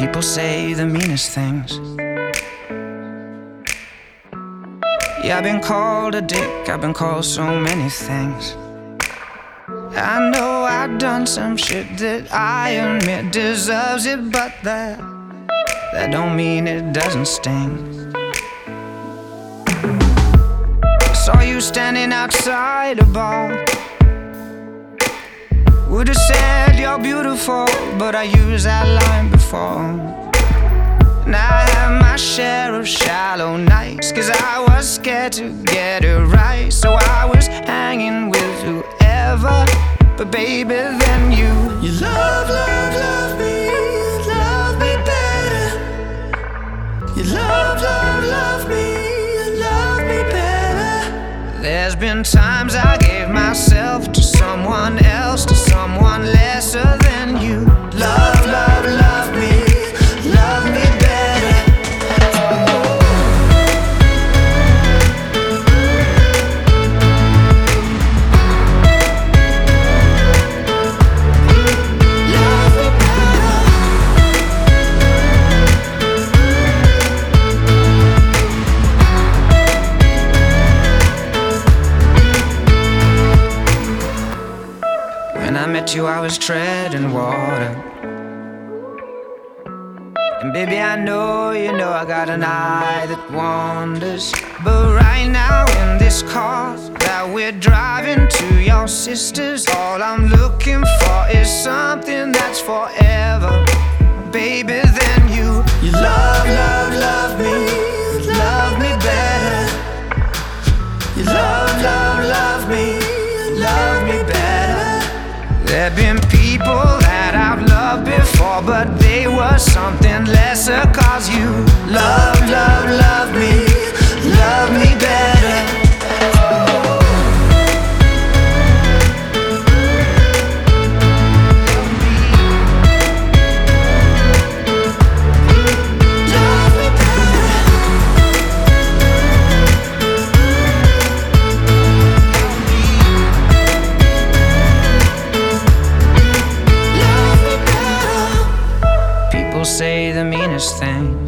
People say the meanest things. Yeah, I've been called a dick, I've been called so many things. I know I've done some shit that I admit deserves it, but that don't mean it doesn't sting. Saw you standing outside a bar. Would've said you're beautiful, but I used that line before. And I had my share of shallow nights, 'cause I was scared to get it right. So I was hanging with whoever, but baby, then you love me better. You love me better. There's been times I gave myself to someone else, to someone lesser than you. Love me better. When I met you, I was treading water. And baby, I know you know I got an eye that wanders. But right now in this car that we're driving to your sister's, all I'm looking for is something that's forever. Baby, then you love me better. You love me better. There've been people that I've loved before, but they were something lesser. 'Cause you love me better. Say the meanest things.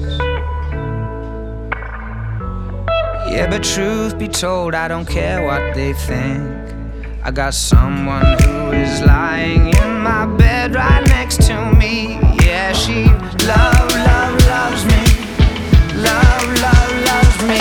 Yeah, but truth be told, I don't care what they think. I got someone who is lying in my bed right next to me. Yeah, she loves me. Loves me.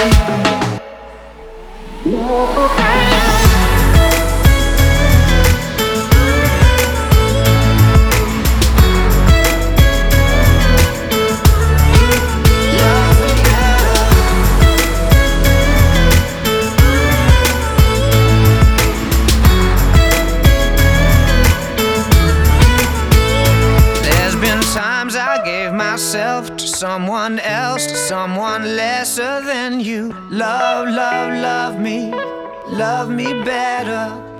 I gave myself to someone else, to someone lesser than you. Love me better.